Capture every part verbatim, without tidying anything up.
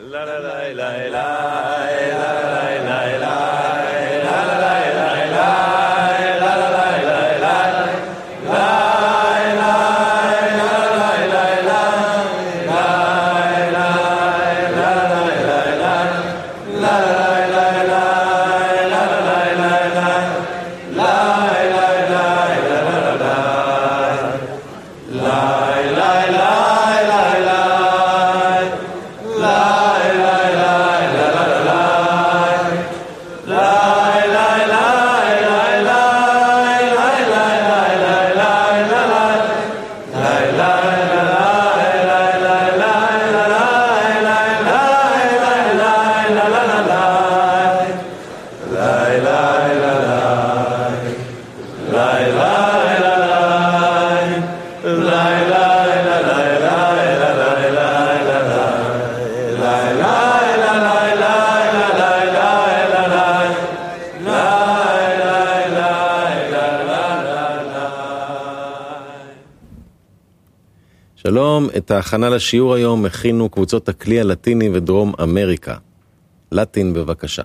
שלום, את ההכנה לשיעור היום הכינו קבוצות הכלי הלטיני ודרום אמריקה. לטין בבקשה.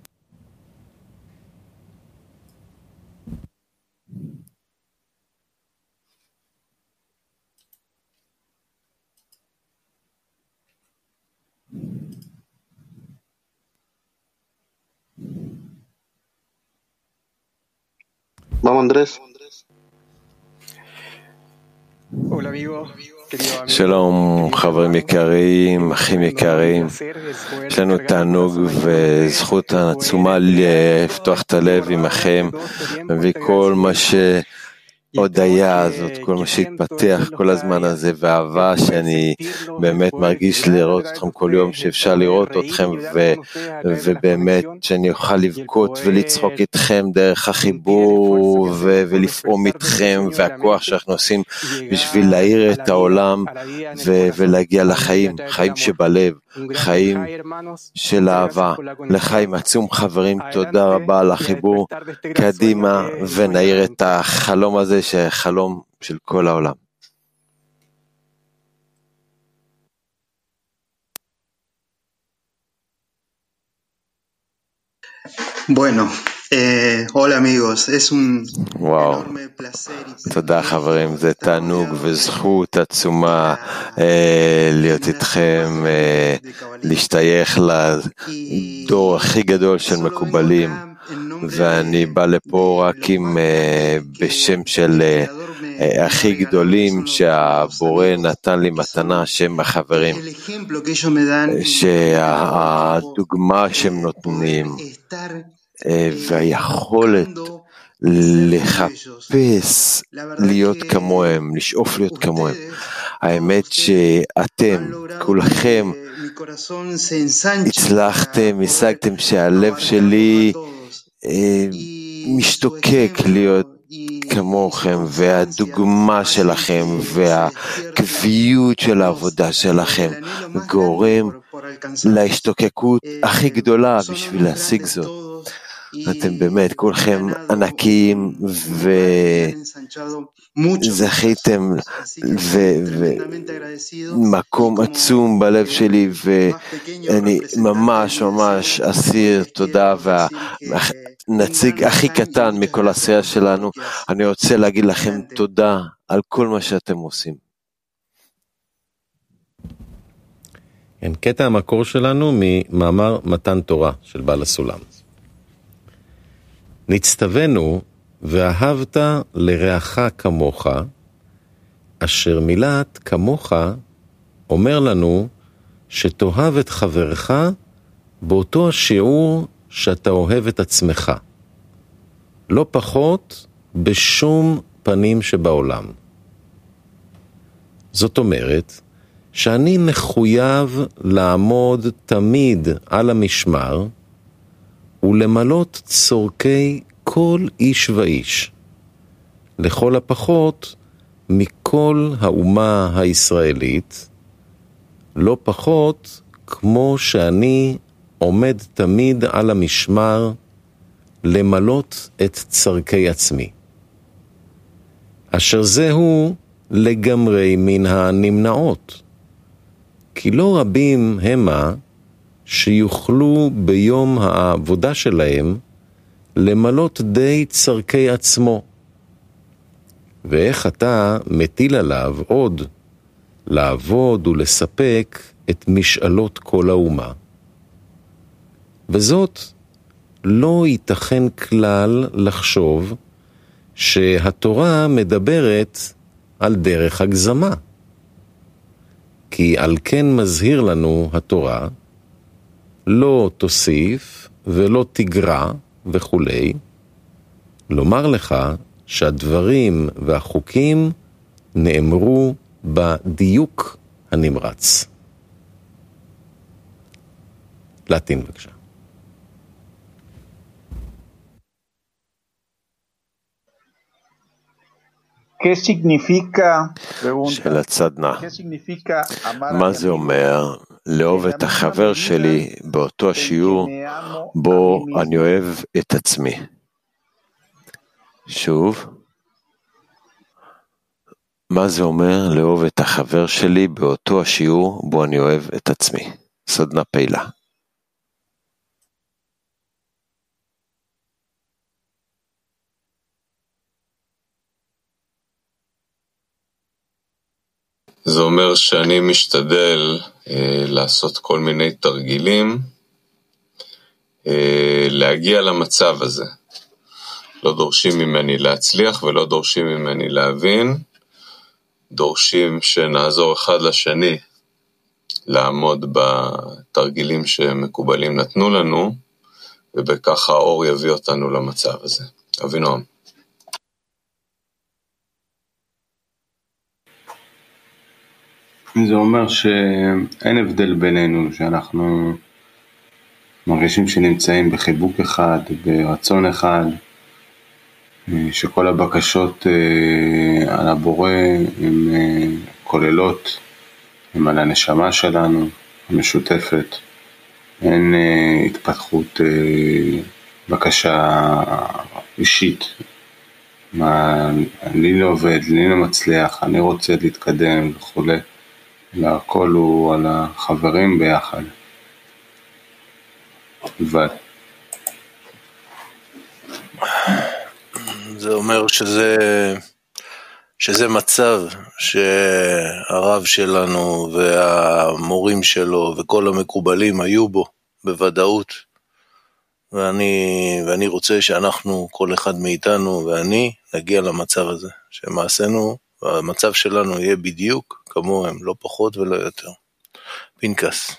Vamos Andrés. שלום חברים יקרים, אחים יקרים, יש לנו תענוג וזכות עצומה לפתוח את הלב עמכם וכל מה שהודיה הזאת, כל מה שהתפתח כל הזמן הזה ואהבה שאני באמת מרגיש לראות אתכם כל יום, שאפשר לראות אתכם ו, ובאמת שאני אוכל לבכות ולצחוק איתכם דרך החיבור ו, ולפעום איתכם והכוח שאנחנו עושים בשביל להאיר את העולם ו, ולהגיע לחיים, חיים שבלב, חיים של אהבה, לחיים עצום חברים. תודה רבה על החיבור, קדימה ונאיר את החלום הזה שחלום של כל העולם. Bueno, eh, hola amigos, es un וואו, תודה חברים, זה תענוג וזכות עצומה אה, להיות איתכם, אה, להשתייך לדור הכי גדול של מקובלים, ואני בא לפה רק עם אה, בשם של אה, אה, הכי גדולים שהבורא נתן לי מתנה, שם החברים, שהדוגמה שהם נותנים והיכולת לחפש להיות כמוהם, לשאוף להיות כמוהם. האמת שאתם, כולכם, הצלחתם, השגתם שהלב שלי משתוקק להיות כמוכם, והדוגמה שלכם והקביעות של העבודה שלכם גורם להשתוקקות הכי גדולה בשביל להשיג זאת. אתם באמת כולכם ענקים וזכיתם ומקום עצום בלב שלי, ואני ממש ממש אסיר תודה, והנציג הכי קטן מכל העשייה שלנו, אני רוצה להגיד לכם תודה על כל מה שאתם עושים. כן, קטע המקור שלנו ממאמר מתן תורה של בעל הסולם. נצטווינו ואהבת לרעך כמוך, אשר מילת כמוך אומר לנו שתאהב את חברך באותו השיעור שאתה אוהב את עצמך, לא פחות בשום פנים שבעולם. זאת אומרת שאני מחויב לעמוד תמיד על המשמר ולמלות צורכי כל איש ואיש, לכל הפחות מכל האומה הישראלית, לא פחות כמו שאני עומד תמיד על המשמר למלות את צורכי עצמי, אשר זהו לגמרי מן הנמנעות, כי לא רבים המה שיוכלו ביום העבודה שלהם למלות די צרכי עצמו. ואיך אתה מטיל עליו עוד לעבוד ולספק את משאלות כל האומה. וזאת לא ייתכן כלל לחשוב שהתורה מדברת על דרך הגזמה. כי על כן מזהיר לנו התורה, לא תוסיף ולא תגרע וכו', לומר לך שהדברים והחוקים נאמרו בדיוק הנמרץ. לטין בבקשה. שאלת סדנה, מה זה אומר לאהוב את החבר שלי באותו השיעור בו אני אוהב את עצמי? שוב, מה זה אומר לאהוב את החבר שלי באותו השיעור בו אני אוהב את עצמי? סדנה פעילה. זה אומר שאני משתדל אה, לעשות כל מיני תרגילים, אה, להגיע למצב הזה. לא דורשים ממני להצליח ולא דורשים ממני להבין, דורשים שנעזור אחד לשני לעמוד בתרגילים שמקובלים נתנו לנו, ובכך האור יביא אותנו למצב הזה. אבינועם. זה אומר שאין הבדל בינינו, שאנחנו מרגישים שנמצאים בחיבוק אחד, ברצון אחד, שכל הבקשות על הבורא הן כוללות, הן על הנשמה שלנו, המשותפת. אין התפתחות, בקשה אישית. מה, אני לא עובד, אני לא מצליח, אני רוצה להתקדם וכו'. אלא הכל הוא על החברים ביחד. אבל זה אומר שזה, שזה מצב שהרב שלנו והמורים שלו וכל המקובלים היו בו בוודאות. ואני, ואני רוצה שאנחנו, כל אחד מאיתנו ואני, נגיע למצב הזה. שמעשינו, והמצב שלנו יהיה בדיוק כמוהם, לא פחות ולא יותר. פנקס.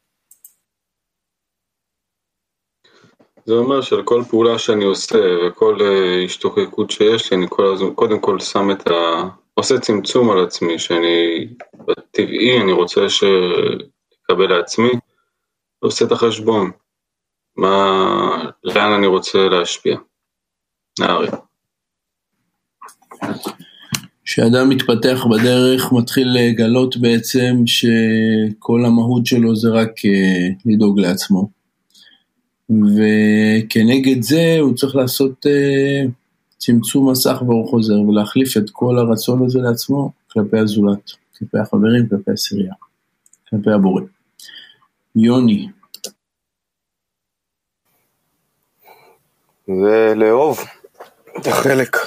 זה אומר שעל כל פעולה שאני עושה וכל השתוקקות שיש לי, אני קודם כל שם את ה... עושה צמצום על עצמי, שאני בטבעי, אני רוצה לקבל לעצמי, ועושה את החשבון. מה, לאן אני רוצה להשפיע? נערי. כשאדם מתפתח בדרך, מתחיל לגלות בעצם שכל המהות שלו זה רק לדאוג לעצמו. וכנגד זה הוא צריך לעשות צמצום מסך ואור חוזר, ולהחליף את כל הרצון הזה לעצמו כלפי הזולת, כלפי החברים, כלפי הסירייה, כלפי הבורא. יוני. זה לאהוב את החלק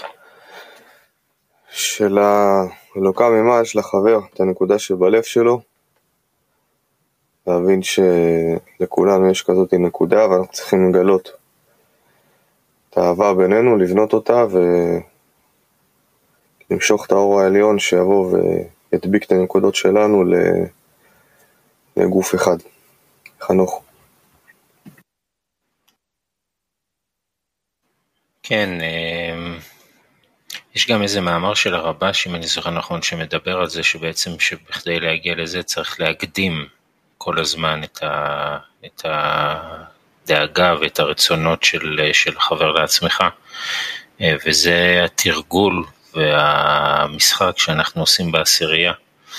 של האלוקה ממעל של החבר, את הנקודה שבלב שלו, להבין שלכולנו יש כזאת נקודה ואנחנו צריכים לגלות את האהבה בינינו, לבנות אותה ולמשוך את האור העליון שיבוא וידביק את הנקודות שלנו לגוף אחד. חנוך. כן, יש גם איזה מאמר של הרבש, אם אני זוכר נכון, שמדבר על זה שבעצם שבכדי להגיע לזה צריך להקדים כל הזמן את, ה, את הדאגה ואת הרצונות של, של חבר לעצמך, וזה התרגול והמשחק שאנחנו עושים בעשירייה.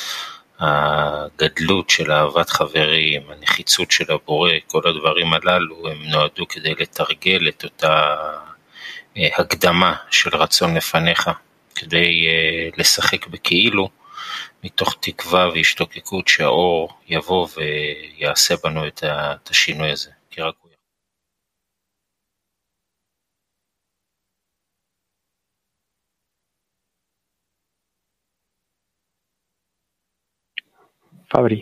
הגדלות של אהבת חברים, הנחיצות של הבורא, כל הדברים הללו הם נועדו כדי לתרגל את אותה הקדמה של רצון לפניך, כדי לשחק בכאילו מתוך תקווה והשתוקקות שהאור יבוא ויעשה בנו את השינוי הזה, כי רק הוא. Fabri.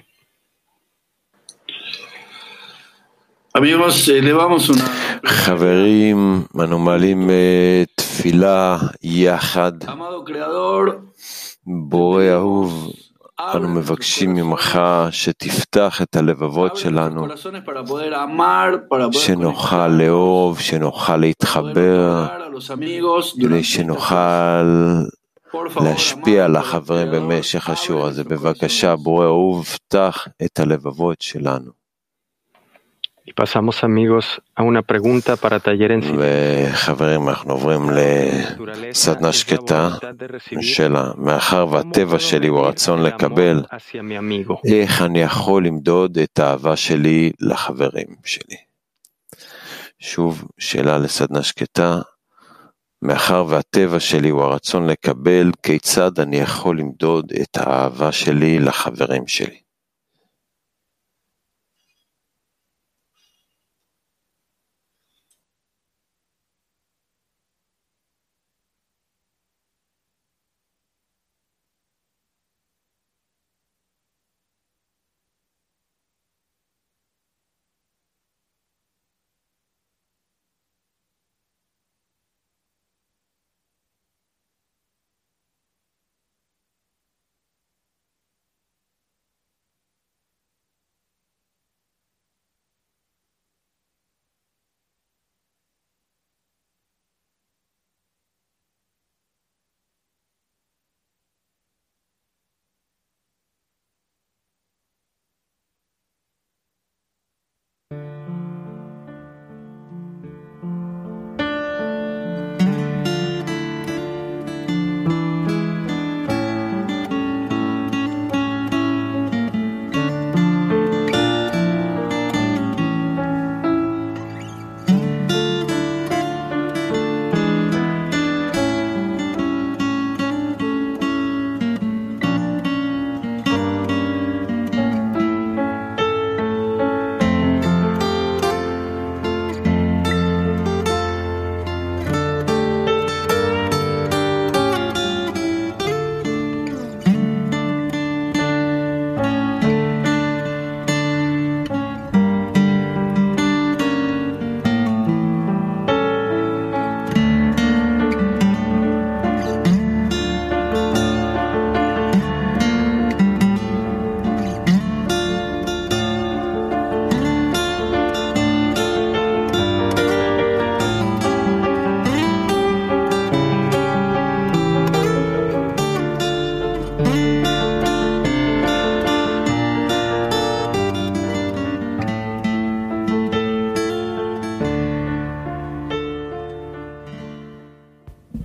חברים, אנו מעלים תפילה יחד. בורא אהוב, אנו מבקשים ממך שתפתח את הלבבות שלנו, שנוכל לאהוב, שנוכל להתחבר, כדי שנוכל להשפיע על החברים במשך השיעור הזה. בבקשה, בורא אהוב, פתח את הלבבות שלנו. Y pasamos, amigos, a una pregunta para taller en silencio. וחברים, אנחנו עוברים לסדנה שקטה שלה. מאחר והטבע שלי הוא הרצון לקבל, איך אני יכול למדוד את האהבה שלי לחברים שלי? שוב, שאלה לסדנה שקטה. מאחר והטבע שלי הוא הרצון לקבל, כיצד אני יכול למדוד את האהבה שלי לחברים שלי?